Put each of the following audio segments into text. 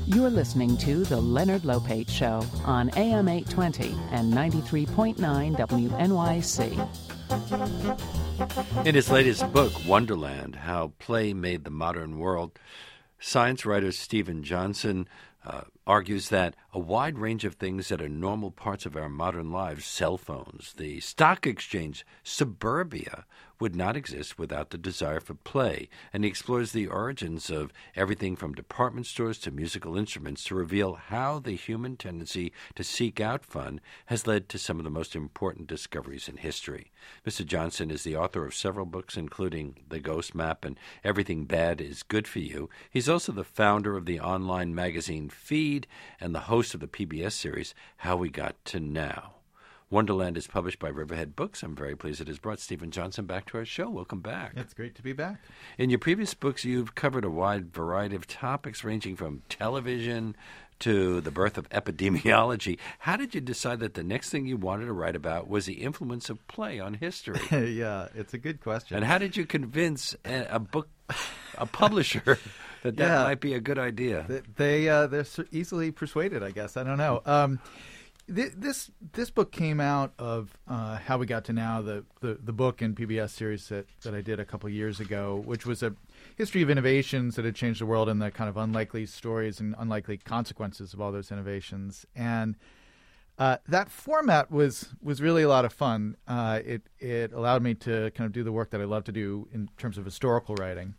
You're listening to The Leonard Lopate Show on AM 820 and 93.9 WNYC. In his latest book, Wonderland, How Play Made the Modern World, science writer Steven Johnson argues that a wide range of things that are normal parts of our modern lives, cell phones, the stock exchange, suburbia, would not exist without the desire for play. And he explores the origins of everything from department stores to musical instruments to reveal how the human tendency to seek out fun has led to some of the most important discoveries in history. Mr. Johnson is the author of several books, including The Ghost Map and Everything Bad is Good for You. He's also the founder of the online magazine Feed and the host of the PBS series How We Got to Now. Wonderland is published by Riverhead Books. I'm very pleased it has brought Steven Johnson back to our show. Welcome back. It's great to be back. In your previous books, you've covered a wide variety of topics ranging from television to the birth of epidemiology. How did you decide that the next thing you wanted to write about was the influence of play on history? Yeah, it's a good question. And how did you convince a publisher that might be a good idea? They're easily persuaded, I guess. I don't know. This book came out of How We Got to Now, the book and PBS series that I did a couple years ago, which was a history of innovations that had changed the world and the kind of unlikely stories and unlikely consequences of all those innovations. And that format was really a lot of fun. It allowed me to kind of do the work that I love to do in terms of historical writing.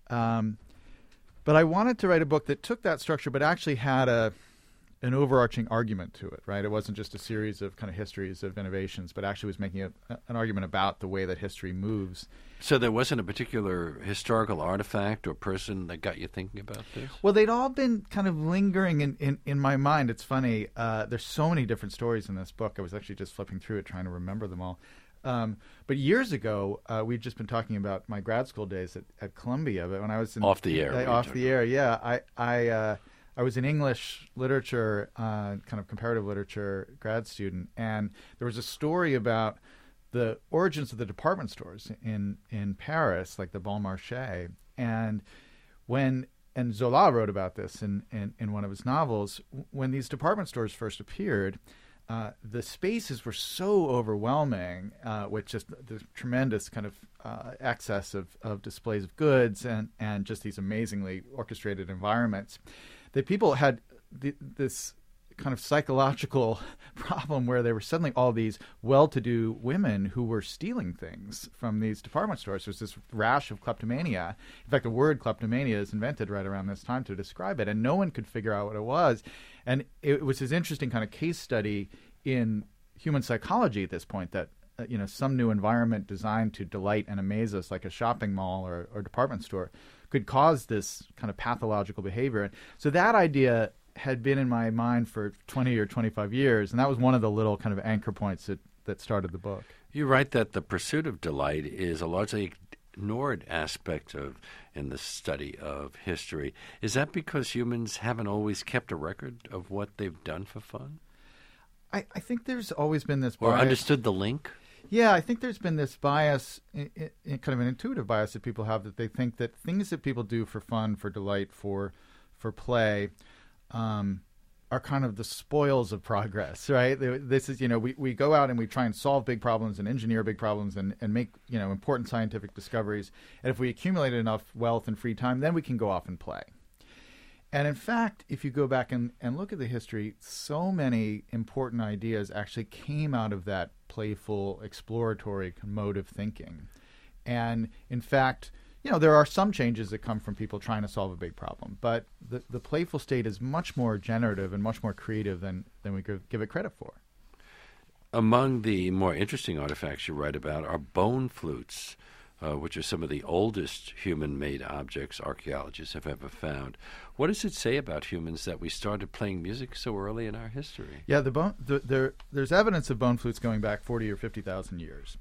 But I wanted to write a book that took that structure but actually had an overarching argument to it, right? It wasn't just a series of kind of histories of innovations, but actually was making an argument about the way that history moves. So there wasn't a particular historical artifact or person that got you thinking about this? Well, they'd all been kind of lingering in my mind. It's funny. There's so many different stories in this book. I was actually just flipping through it trying to remember them all. But years ago, we'd just been talking about my grad school days at Columbia. But when I was off the air, yeah, I was an English literature, kind of comparative literature grad student, and there was a story about the origins of the department stores in Paris, like the Bon Marché. And Zola wrote about this in one of his novels. When these department stores first appeared, the spaces were so overwhelming with just the tremendous kind of excess of displays of goods and just these amazingly orchestrated environments, that people had this kind of psychological problem where there were suddenly all these well-to-do women who were stealing things from these department stores. There's this rash of kleptomania. In fact, the word kleptomania is invented right around this time to describe it, and no one could figure out what it was. And it was this interesting kind of case study in human psychology at this point that some new environment designed to delight and amaze us, like a shopping mall or department store, could cause this kind of pathological behavior. So that idea had been in my mind for 20 or 25 years, and that was one of the little kind of anchor points that started the book. You write that the pursuit of delight is a largely ignored aspect in the study of history. Is that because humans haven't always kept a record of what they've done for fun? I think there's always been this bias. Or understood the link? Yeah, I think there's been this bias, kind of an intuitive bias that people have, that they think that things that people do for fun, for delight, for play, are kind of the spoils of progress, right? This is, we go out and we try and solve big problems and engineer big problems and make, important scientific discoveries. And if we accumulate enough wealth and free time, then we can go off and play. And in fact, if you go back and look at the history, so many important ideas actually came out of that playful, exploratory mode of thinking. And in fact, there are some changes that come from people trying to solve a big problem, but the playful state is much more generative and much more creative than we could give it credit for. Among the more interesting artifacts you write about are bone flutes, which are some of the oldest human-made objects archaeologists have ever found. What does it say about humans that we started playing music so early in our history? Yeah, there's evidence of bone flutes going back 40 or 50,000 years.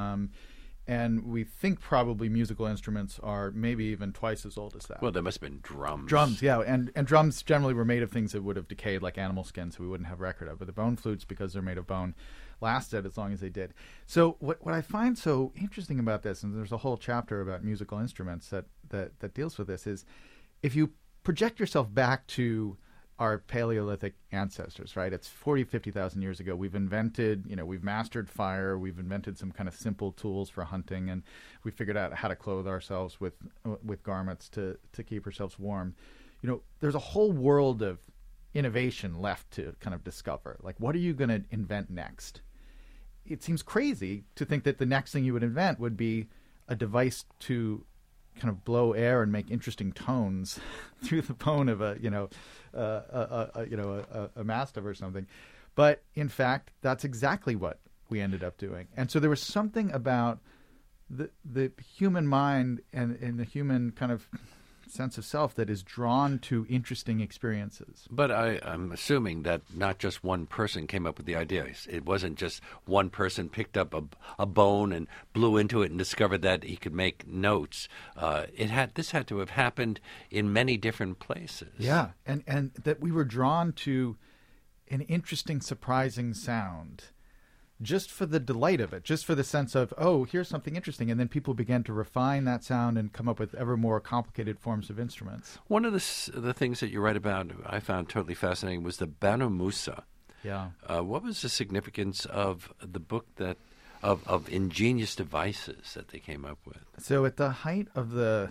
And we think probably musical instruments are maybe even twice as old as that. Well, there must have been drums. Drums, yeah. And drums generally were made of things that would have decayed, like animal skin, so we wouldn't have record of. But the bone flutes, because they're made of bone, lasted as long as they did. So what I find so interesting about this, and there's a whole chapter about musical instruments that deals with this, is if you project yourself back to our Paleolithic ancestors, right? It's 40, 50,000 years ago. We've mastered fire. We've invented some kind of simple tools for hunting, and we figured out how to clothe ourselves with garments to keep ourselves warm. There's a whole world of innovation left to kind of discover. Like, what are you going to invent next? It seems crazy to think that the next thing you would invent would be a device to kind of blow air and make interesting tones through the bone of a mastiff or something. But in fact, that's exactly what we ended up doing. And so there was something about the human mind and the human kind of sense of self that is drawn to interesting experiences. But I'm assuming that not just one person came up with the idea. It wasn't just one person picked up a bone and blew into it and discovered that he could make notes. This had to have happened in many different places. Yeah, and that we were drawn to an interesting, surprising sound just for the delight of it, just for the sense of, oh, here's something interesting. And then people began to refine that sound and come up with ever more complicated forms of instruments. One of the things that you write about I found totally fascinating was the Banu Musa. Yeah. What was the significance of the book of ingenious devices that they came up with? So at the height of the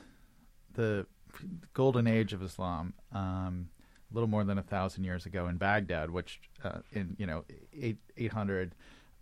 golden age of Islam, a little more than 1,000 years ago in Baghdad, which in 800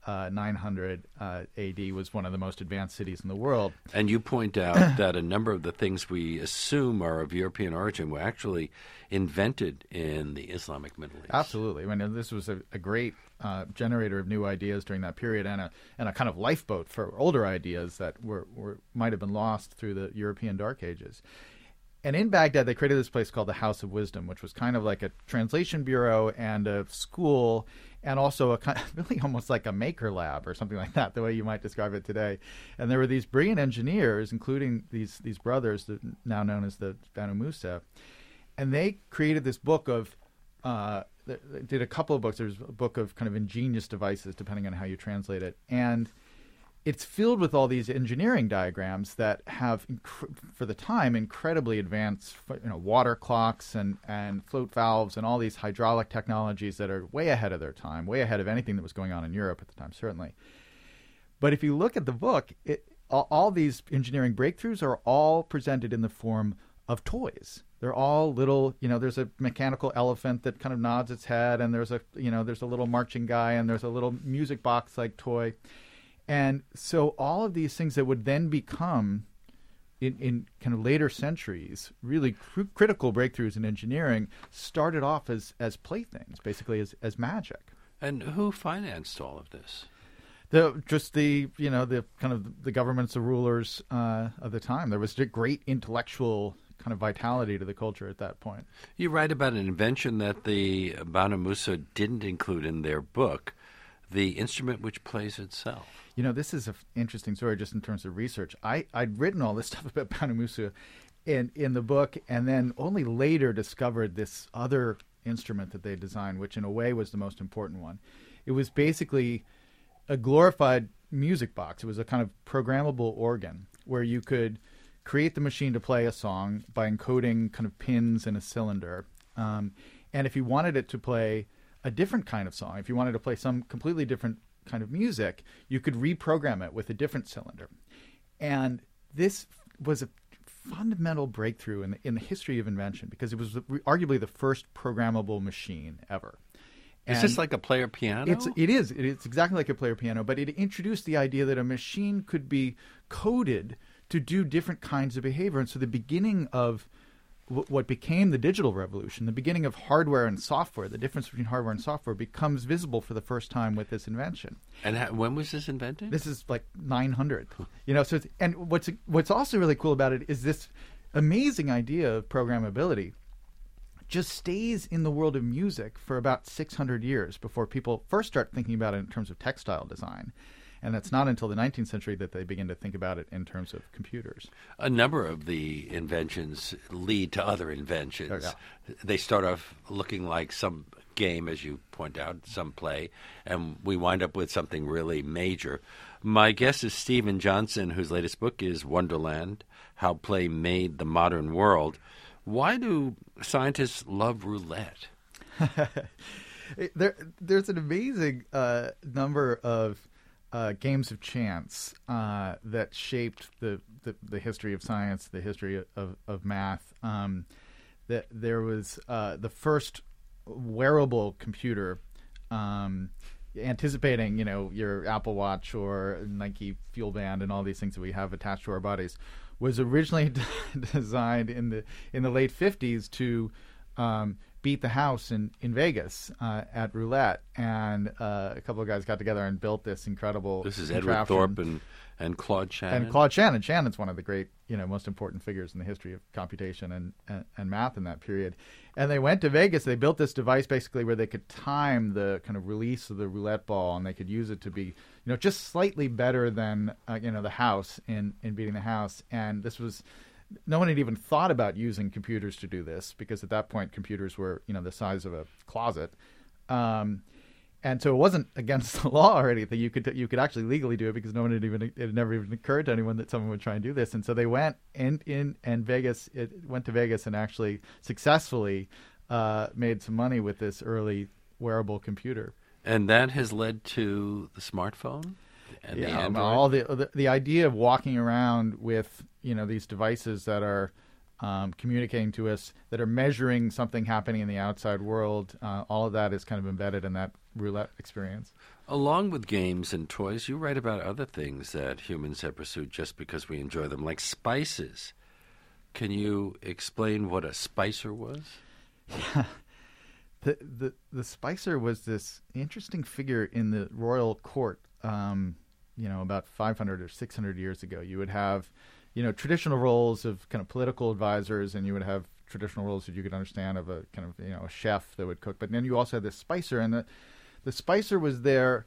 900 AD was one of the most advanced cities in the world. And you point out that a number of the things we assume are of European origin were actually invented in the Islamic Middle East. Absolutely. I mean, this was a great generator of new ideas during that period, and a kind of lifeboat for older ideas that might have been lost through the European Dark Ages. And in Baghdad, they created this place called the House of Wisdom, which was kind of like a translation bureau and a school, and also a kind of really almost like a maker lab or something like that, the way you might describe it today. And there were these brilliant engineers, including these brothers, that now known as the Banu Musa, and they created this book of. They did a couple of books. There's a book of kind of ingenious devices, depending on how you translate it, and it's filled with all these engineering diagrams that have, for the time, incredibly advanced, water clocks and float valves and all these hydraulic technologies that are way ahead of their time, way ahead of anything that was going on in Europe at the time, certainly. But if you look at the book, all these engineering breakthroughs are all presented in the form of toys. They're all little, there's a mechanical elephant that kind of nods its head, and there's a little marching guy, and there's a little music box-like toy. And so all of these things that would then become, in kind of later centuries, really critical breakthroughs in engineering started off as playthings, basically as magic. And who financed all of this? The kind of the governments, the rulers of the time. There was a great intellectual kind of vitality to the culture at that point. You write about an invention that the Banu Musa didn't include in their book, the instrument which plays itself. This is an interesting story just in terms of research. I'd written all this stuff about Banu Musa in the book, and then only later discovered this other instrument that they designed, which in a way was the most important one. It was basically a glorified music box. It was a kind of programmable organ where you could create the machine to play a song by encoding kind of pins in a cylinder. And if you wanted it to play a different kind of song, if you wanted to play some completely different kind of music, you could reprogram it with a different cylinder. And this was a fundamental breakthrough in the history of invention, because it was arguably the first programmable machine ever. Is this like a player piano? It is. It's exactly like a player piano, but it introduced the idea that a machine could be coded to do different kinds of behavior. And so the beginning of what became the digital revolution, the beginning of hardware and software, the difference between hardware and software becomes visible for the first time with this invention. And when was this invented? This is like 900. So and what's also really cool about it is this amazing idea of programmability just stays in the world of music for about 600 years before people first start thinking about it in terms of textile design. And it's not until the 19th century that they begin to think about it in terms of computers. A number of the inventions lead to other inventions. Oh, yeah. They start off looking like some game, as you point out, some play, and we wind up with something really major. My guest is Steven Johnson, whose latest book is Wonderland, How Play Made the Modern World. Why do scientists love roulette? There's an amazing number of games of chance that shaped the history of science, the history of math. That there was the first wearable computer, anticipating your Apple Watch or Nike Fuel Band and all these things that we have attached to our bodies, was originally designed in the late 50s to beat the house in Vegas at roulette, and a couple of guys got together and built this incredible. This is Edward Thorpe and Claude Shannon. And Claude Shannon. Shannon's one of the great, most important figures in the history of computation and math in that period. And they went to Vegas. They built this device basically where they could time the kind of release of the roulette ball, and they could use it to be, just slightly better than, the house in beating the house. And this was. No one had even thought about using computers to do this, because at that point computers were, the size of a closet, and so it wasn't against the law or anything. You could actually legally do it, because it had never even occurred to anyone that someone would try and do this. And so they went went to Vegas and actually successfully made some money with this early wearable computer. And that has led to the smartphone. And all the idea of walking around with these devices that are communicating to us, that are measuring something happening in the outside world, all of that is kind of embedded in that roulette experience. Along with games and toys, you write about other things that humans have pursued just because we enjoy them, like spices. Can you explain what a spicer was? Yeah. The spicer was this interesting figure in the royal court. About 500 or 600 years ago, you would have, traditional roles of kind of political advisors, and you would have traditional roles that you could understand of a kind of, a chef that would cook. But then you also had this spicer, and the spicer was there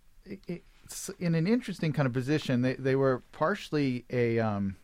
in an interesting kind of position. They were partially an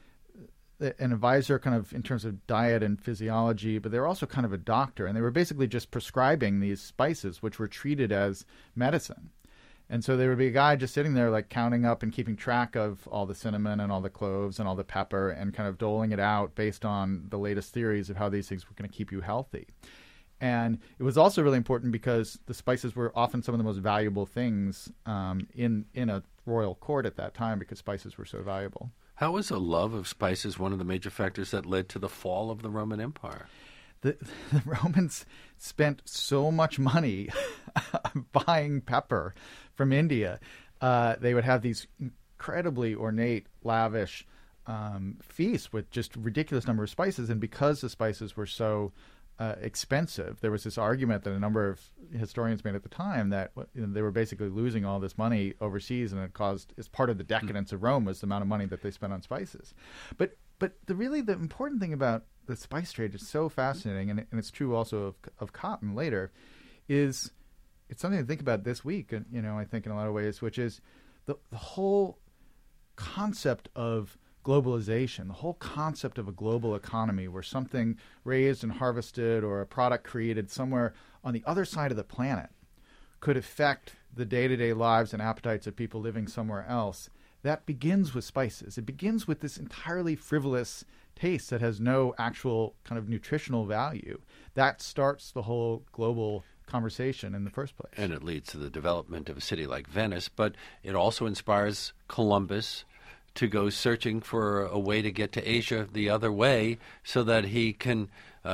advisor kind of in terms of diet and physiology, but they were also kind of a doctor, and they were basically just prescribing these spices, which were treated as medicine. And so there would be a guy just sitting there like counting up and keeping track of all the cinnamon and all the cloves and all the pepper, and kind of doling it out based on the latest theories of how these things were going to keep you healthy. And it was also really important because the spices were often some of the most valuable things in a royal court at that time, because spices were so valuable. How was a love of spices one of the major factors that led to the fall of the Roman Empire? The Romans spent so much money buying pepper from India. They would have these incredibly ornate, lavish feasts with just ridiculous number of spices. And because the spices were so expensive, there was this argument that a number of historians made at the time that they were basically losing all this money overseas, and it caused, as part of the decadence of Rome, was the amount of money that they spent on spices. But the important thing about the spice trade is so fascinating, and it's true also of cotton later, is it's something to think about this week, and I think in a lot of ways, which is the whole concept of globalization, the whole concept of a global economy where something raised and harvested or a product created somewhere on the other side of the planet could affect the day-to-day lives and appetites of people living somewhere else. That begins with spices. It begins with this entirely frivolous taste that has no actual kind of nutritional value. That starts the whole global conversation in the first place. And it leads to the development of a city like Venice, but it also inspires Columbus to go searching for a way to get to Asia the other way, so that he can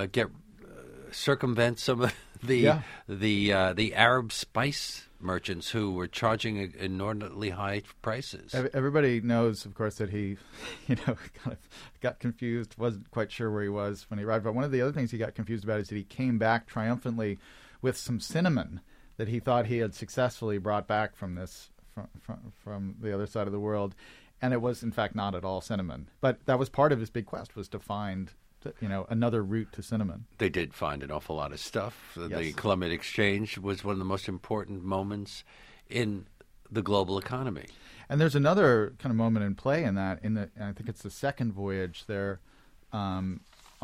circumvent some of the Arab spice merchants who were charging inordinately high prices. Everybody knows, of course, that he, kind of got confused, wasn't quite sure where he was when he arrived. But one of the other things he got confused about is that he came back triumphantly with some cinnamon that he thought he had successfully brought back from the other side of the world. And it was, in fact, not at all cinnamon. But that was part of his big quest, was to find, another route to cinnamon. They did find an awful lot of stuff. Yes. The Columbian Exchange was one of the most important moments in the global economy. And there's another kind of moment in play in that. I think it's the second voyage there on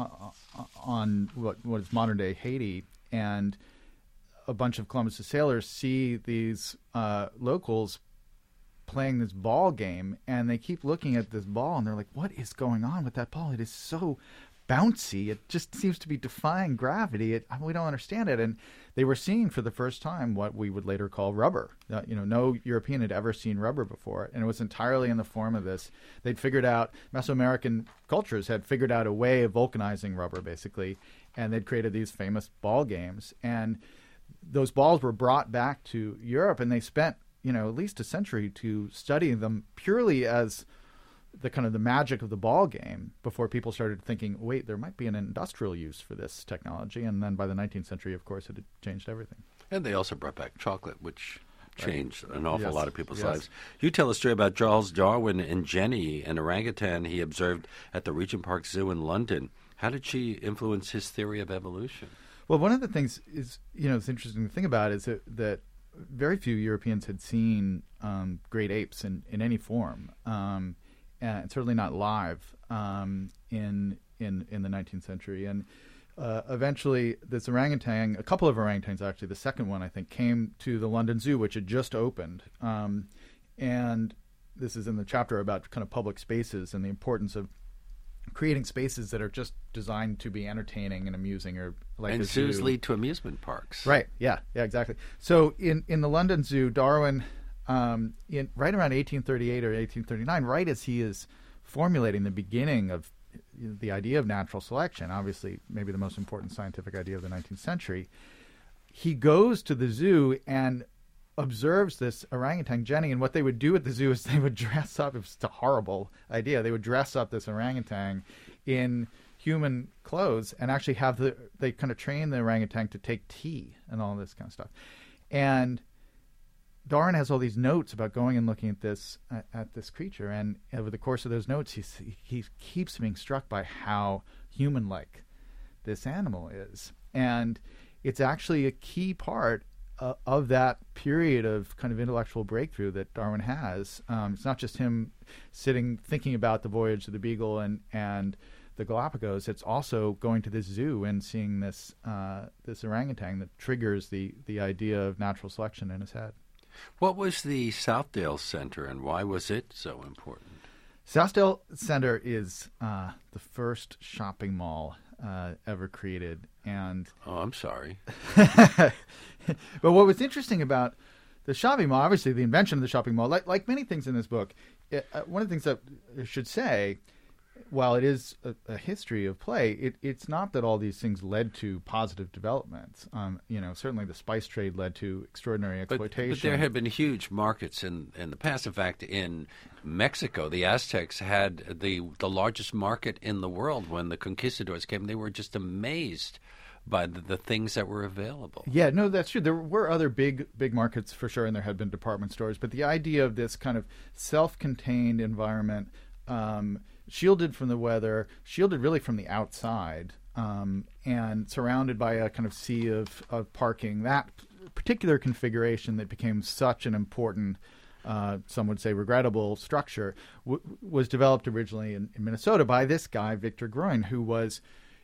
what is modern-day Haiti. And a bunch of Columbus's sailors see these locals playing this ball game, and they keep looking at this ball, and they're like, what is going on with that ball? It is so bouncy. It just seems to be defying gravity. We don't understand it. And they were seeing for the first time what we would later call rubber. No European had ever seen rubber before, and it was entirely in the form of this. They'd figured out, Mesoamerican cultures had figured out a way of vulcanizing rubber, basically, and they'd created these famous ball games. And those balls were brought back to Europe, and they spent, at least a century to studying them purely as the kind of the magic of the ball game before people started thinking, wait, there might be an industrial use for this technology. And then by the 19th century, of course, it had changed everything. And they also brought back chocolate, which changed an awful lot of people's Yes. lives. You tell a story about Charles Darwin and Jenny, an orangutan he observed at the Regent Park Zoo in London. How did she influence his theory of evolution? Well, one of the things is, it's interesting to think about is that very few Europeans had seen great apes in any form. And certainly not live in the 19th century. And eventually, this orangutan, a couple of orangutans actually, the second one I think, came to the London Zoo, which had just opened. And this is in the chapter about kind of public spaces and the importance of creating spaces that are just designed to be entertaining and amusing, or like and the zoos zoo. lead to amusement parks. Right. Yeah, exactly. So in the London Zoo, Darwin, right around 1838 or 1839, right as he is formulating the beginning of the idea of natural selection, obviously maybe the most important scientific idea of the 19th century, he goes to the zoo and observes this orangutan, Jenny, and what they would do at the zoo is they would dress up, it was a horrible idea, they would dress up this orangutan in human clothes and actually they kind of train the orangutan to take tea and all this kind of stuff. And Darwin has all these notes about going and looking at this creature, and over the course of those notes, he keeps being struck by how human-like this animal is, and it's actually a key part of that period of kind of intellectual breakthrough that Darwin has. It's not just him sitting thinking about the voyage of the Beagle and the Galapagos. It's also going to this zoo and seeing this orangutan that triggers the idea of natural selection in his head. What was the Southdale Center, and why was it so important? Southdale Center is the first shopping mall ever created. And Oh, I'm sorry. but what was interesting about the shopping mall, obviously the invention of the shopping mall, like many things in this book, one of the things that I should say, while it is a history of play, it's not that all these things led to positive developments. Certainly the spice trade led to extraordinary exploitation. But there had been huge markets in the past. In fact, in Mexico, the Aztecs had the largest market in the world when the conquistadors came. They were just amazed by the things that were available. Yeah, no, that's true. There were other big markets for sure, and there had been department stores. But the idea of this kind of self-contained environment, shielded from the weather, shielded really from the outside, and surrounded by a kind of sea of parking, that particular configuration that became such an important, some would say regrettable structure, was developed originally in Minnesota by this guy, Victor Groen, who was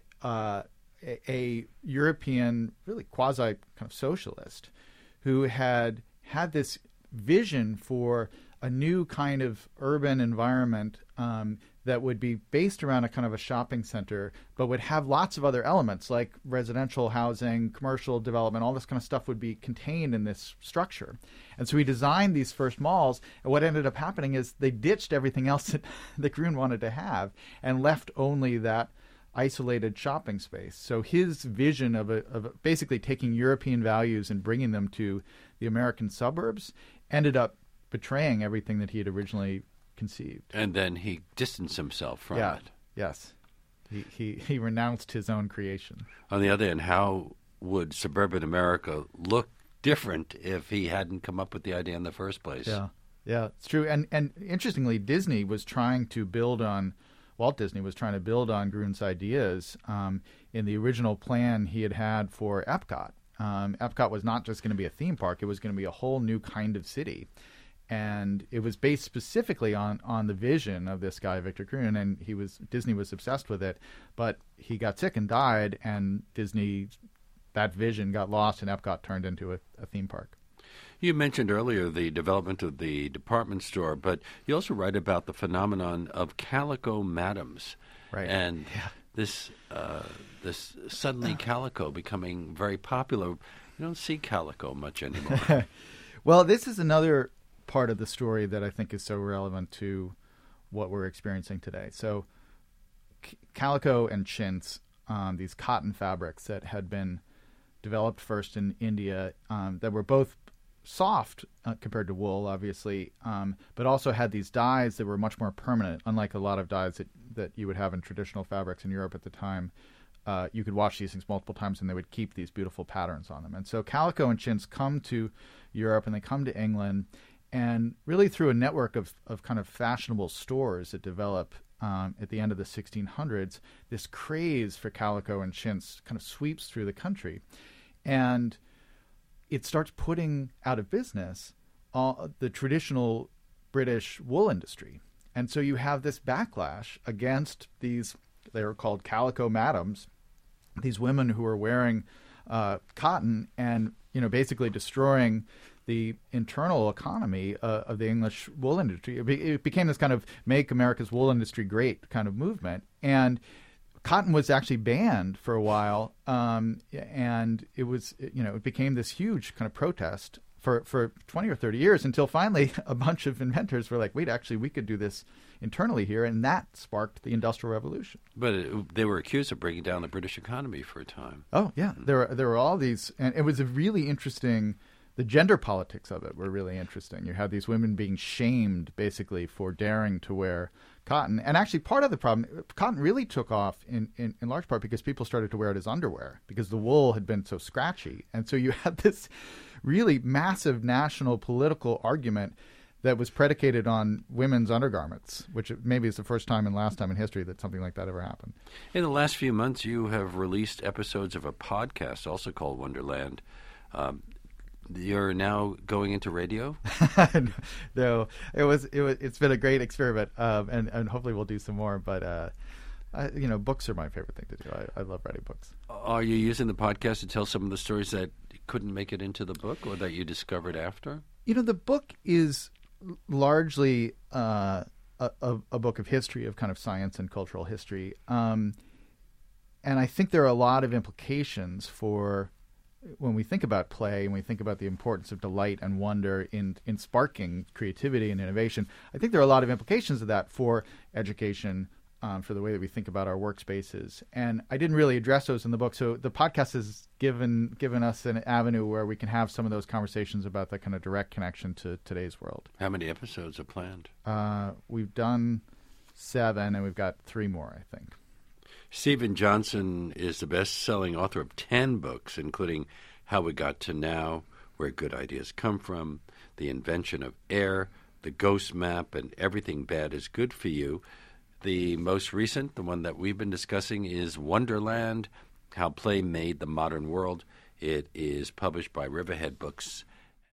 a European, really quasi kind of socialist, who had this vision for a new kind of urban environment that would be based around a kind of a shopping center, but would have lots of other elements like residential housing, commercial development, all this kind of stuff would be contained in this structure. And so he designed these first malls, and what ended up happening is they ditched everything else that Groen wanted to have and left only that isolated shopping space. So his vision of basically taking European values and bringing them to the American suburbs ended up betraying everything that he had originally conceived. And then he distanced himself from it. Yes. He renounced his own creation. On the other hand, how would suburban America look different if he hadn't come up with the idea in the first place? Yeah, it's true. And interestingly, Walt Disney was trying to build on Groen's ideas in the original plan he had for Epcot. Epcot was not just going to be a theme park; it was going to be a whole new kind of city, and it was based specifically on the vision of this guy Victor Groen. And Disney was obsessed with it, but he got sick and died, and that vision got lost, and Epcot turned into a theme park. You mentioned earlier the development of the department store, but you also write about the phenomenon of calico madams. Right. And this suddenly calico becoming very popular. You don't see calico much anymore. Well, this is another part of the story that I think is so relevant to what we're experiencing today. So calico and chintz, these cotton fabrics that had been developed first in India, that were both soft compared to wool, obviously, but also had these dyes that were much more permanent, unlike a lot of dyes that you would have in traditional fabrics in Europe at the time. You could wash these things multiple times and they would keep these beautiful patterns on them. And so calico and chintz come to Europe and they come to England, and really through a network of kind of fashionable stores that develop at the end of the 1600s, this craze for calico and chintz kind of sweeps through the country. And it starts putting out of business the traditional British wool industry. And so you have this backlash against these, they were called calico madams, these women who are wearing cotton and, basically destroying the internal economy of the English wool industry. It became this kind of make America's wool industry great kind of movement. And cotton was actually banned for a while, and it was, it became this huge kind of protest for 20 or 30 years until finally a bunch of inventors were like, wait, actually, we could do this internally here, and that sparked the Industrial Revolution. But they were accused of bringing down the British economy for a time. Oh, yeah. There were all these, and it was a really interesting, the gender politics of it were really interesting. You had these women being shamed, basically, for daring to wear cotton. And actually, part of the problem, cotton really took off in large part because people started to wear it as underwear because the wool had been so scratchy. And so you had this really massive national political argument that was predicated on women's undergarments, which maybe is the first time and last time in history that something like that ever happened. In the last few months, you have released episodes of a podcast also called Wonderland. You're now going into radio? No, it's been a great experiment, and hopefully we'll do some more. But books are my favorite thing to do. I love writing books. Are you using the podcast to tell some of the stories that couldn't make it into the book, or that you discovered after? The book is largely a book of history, of kind of science and cultural history, and I think there are a lot of implications for when we think about play and we think about the importance of delight and wonder in sparking creativity and innovation. I think there are a lot of implications of that for education, for the way that we think about our workspaces. And I didn't really address those in the book. So the podcast has given us an avenue where we can have some of those conversations about that kind of direct connection to today's world. How many episodes are planned? We've done 7, and we've got 3 more, I think. Steven Johnson is the best-selling author of 10 books, including How We Got to Now, Where Good Ideas Come From, The Invention of Air, The Ghost Map, and Everything Bad is Good for You. The most recent, the one that we've been discussing, is Wonderland, How Play Made the Modern World. It is published by Riverhead Books.